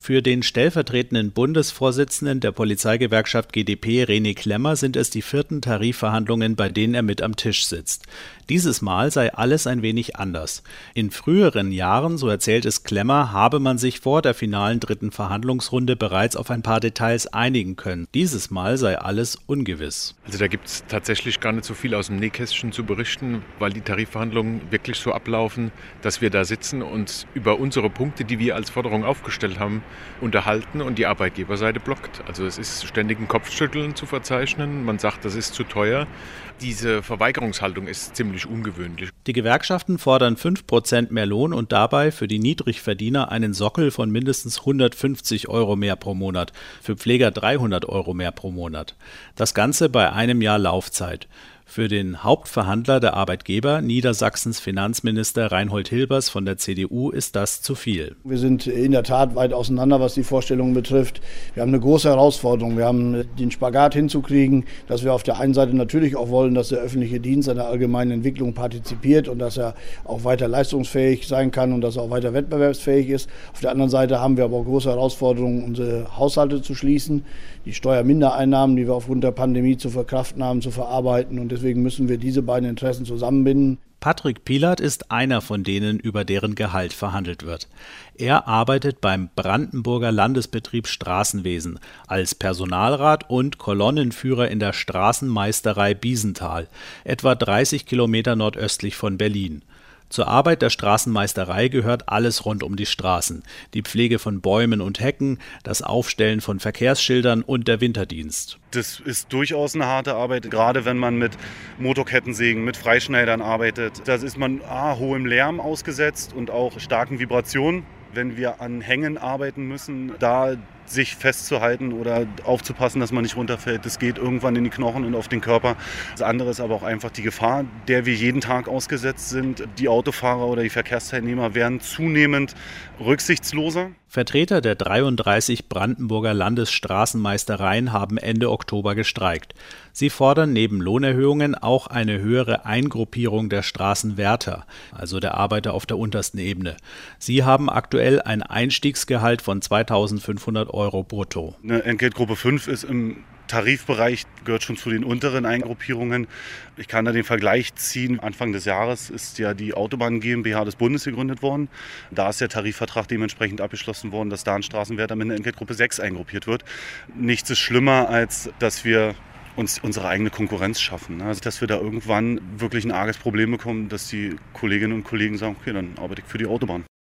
Für den stellvertretenden Bundesvorsitzenden der Polizeigewerkschaft GdP, René Klemmer, sind es die 4. Tarifverhandlungen, bei denen er mit am Tisch sitzt. Dieses Mal sei alles ein wenig anders. In früheren Jahren, so erzählt es Klemmer, habe man sich vor der finalen 3. Verhandlungsrunde bereits auf ein paar Details einigen können. Dieses Mal sei alles ungewiss. Also da gibt es tatsächlich gar nicht so viel aus dem Nähkästchen zu berichten, weil die Tarifverhandlungen wirklich so ablaufen, dass wir da sitzen und über unsere Punkte, die wir als Forderung aufgestellt haben, unterhalten und die Arbeitgeberseite blockt. Also es ist ständig ein Kopfschütteln zu verzeichnen. Man sagt, das ist zu teuer. Diese Verweigerungshaltung ist ziemlich ungewöhnlich. Die Gewerkschaften fordern 5% mehr Lohn und dabei für die Niedrigverdiener einen Sockel von mindestens 150 € mehr pro Monat, für Pfleger 300 € mehr pro Monat. Das Ganze bei einem Jahr Laufzeit. Für den Hauptverhandler der Arbeitgeber, Niedersachsens Finanzminister Reinhold Hilbers von der CDU, ist das zu viel. Wir sind in der Tat weit auseinander, was die Vorstellungen betrifft. Wir haben eine große Herausforderung. Wir haben den Spagat hinzukriegen, dass wir auf der einen Seite natürlich auch wollen, dass der öffentliche Dienst an der allgemeinen Entwicklung partizipiert und dass er auch weiter leistungsfähig sein kann und dass er auch weiter wettbewerbsfähig ist. Auf der anderen Seite haben wir aber auch große Herausforderungen, unsere Haushalte zu schließen, die Steuermindereinnahmen, die wir aufgrund der Pandemie zu verkraften haben, zu verarbeiten, und deswegen müssen wir diese beiden Interessen zusammenbinden. Patrick Pielert ist einer von denen, über deren Gehalt verhandelt wird. Er arbeitet beim Brandenburger Landesbetrieb Straßenwesen als Personalrat und Kolonnenführer in der Straßenmeisterei Biesenthal, etwa 30 Kilometer nordöstlich von Berlin. Zur Arbeit der Straßenmeisterei gehört alles rund um die Straßen: die Pflege von Bäumen und Hecken, das Aufstellen von Verkehrsschildern und der Winterdienst. Das ist durchaus eine harte Arbeit, gerade wenn man mit Motorkettensägen, mit Freischneidern arbeitet. Da ist man hohem Lärm ausgesetzt und auch starken Vibrationen. Wenn wir an Hängen arbeiten müssen, da sich festzuhalten oder aufzupassen, dass man nicht runterfällt, das geht irgendwann in die Knochen und auf den Körper. Das andere ist aber auch einfach die Gefahr, der wir jeden Tag ausgesetzt sind. Die Autofahrer oder die Verkehrsteilnehmer werden zunehmend rücksichtsloser. Vertreter der 33 Brandenburger Landesstraßenmeistereien haben Ende Oktober gestreikt. Sie fordern neben Lohnerhöhungen auch eine höhere Eingruppierung der Straßenwärter, also der Arbeiter auf der untersten Ebene. Sie haben aktuell ein Einstiegsgehalt von 2.500 € brutto. Eine Entgeltgruppe 5 ist im Tarifbereich, gehört schon zu den unteren Eingruppierungen. Ich kann da den Vergleich ziehen. Anfang des Jahres ist ja die Autobahn GmbH des Bundes gegründet worden. Da ist der Tarifvertrag dementsprechend abgeschlossen worden, dass da ein Straßenwärter mit einer Entgeltgruppe 6 eingruppiert wird. Nichts ist schlimmer, als dass wir uns unsere eigene Konkurrenz schaffen. Also dass wir da irgendwann wirklich ein arges Problem bekommen, dass die Kolleginnen und Kollegen sagen, okay, dann arbeite ich für die Autobahn.